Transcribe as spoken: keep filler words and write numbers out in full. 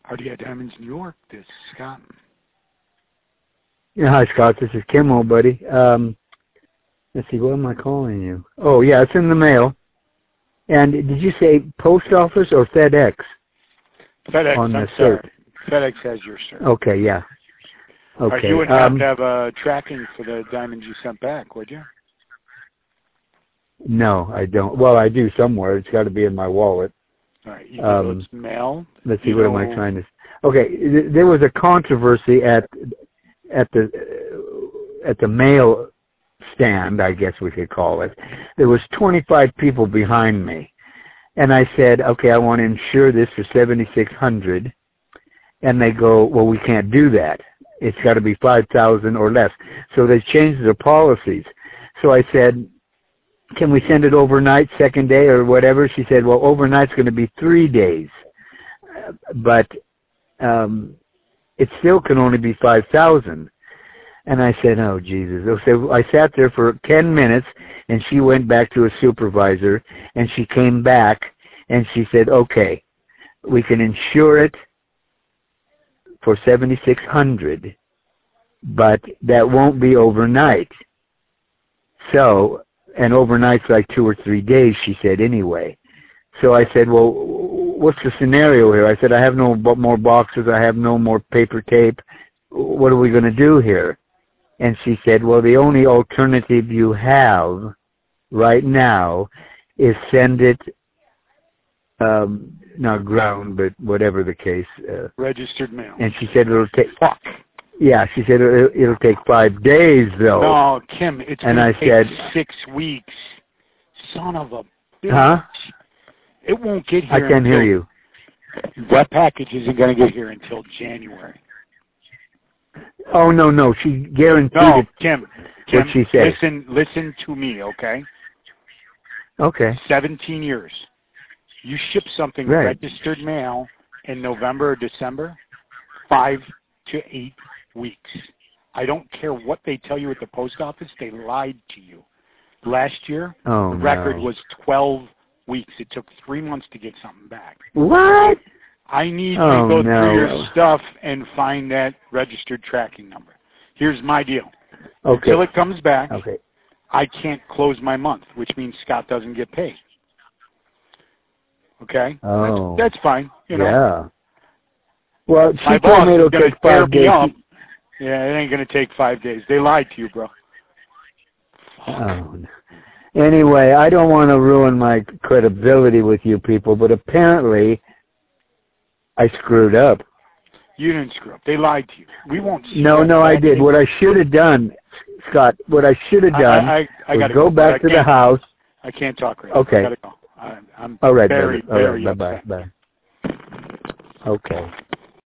R D I Diamonds, New York. This is Scott. Yeah, hi, Scott. This is Kim, old buddy. Um, let's see, what am I calling you? Oh, yeah, it's in the mail. And did you say post office or FedEx? FedEx, on I'm the sorry. cert? FedEx has your cert. Okay, yeah. Okay. All right, you wouldn't um, have to have a tracking for the diamonds you sent back, would you? No, I don't. Well, I do somewhere. It's got to be in my wallet. All right, you Um, know it's mail. Let's see, you what know... am I trying to... Okay, th- there was a controversy at at the uh, at the mail stand, I guess we could call it. There was twenty-five people behind me. And I said, okay, I want to insure this for seventy-six hundred dollars. And they go, well, we can't do that. It's got to be five thousand dollars or less. So they changed their policies. So I said, can we send it overnight, second day or whatever? She said, well, overnight's going to be three days. But um, it still can only be five thousand dollars. And I said, oh, Jesus. So I sat there for ten minutes, and she went back to a supervisor, and she came back, and she said, okay, we can insure it for seventy-six hundred dollars, but that won't be overnight. So, and overnight's like two or three days, she said, anyway. So I said, well, what's the scenario here? I said, I have no more boxes. I have no more paper tape. What are we going to do here? And she said, well, the only alternative you have right now is send it, um, not ground, but whatever the case. Uh, Registered mail. And she said it'll take, fuck. Yeah, she said it'll, it'll take five days, though. No, Kim, it's going to take said, six weeks. Son of a bitch. Huh? It won't get here I can't until, hear you. That package isn't going to get here until January. Oh, no, no. She guaranteed no, it. Kim, Kim, what she said. listen, listen to me, okay? Okay. seventeen years. You ship something right. registered mail in November or December, five to eight weeks. I don't care what they tell you at the post office. They lied to you. Last year, oh, the record no. was twelve weeks. It took three months to get something back. What? I need oh, you to go no. through your stuff and find that registered tracking number. Here's my deal. Okay. Until it comes back, okay. I can't close my month, which means Scott doesn't get paid. Okay? Oh. That's, that's fine. You know. Yeah. Well, she my told boss me it'll is going take to tear five me days. up. Yeah, it ain't going to take five days. They lied to you, bro. Oh. Anyway, I don't want to ruin my credibility with you people, but apparently I screwed up. You didn't screw up. They lied to you. We won't. No, no, I did. What I should have done, Scott, what I should have done I, I, I was go, go back to the house. I can't talk right okay. now. I gotta go. I, I'm All right, very, All very right, bye-bye. upset. Bye. Okay.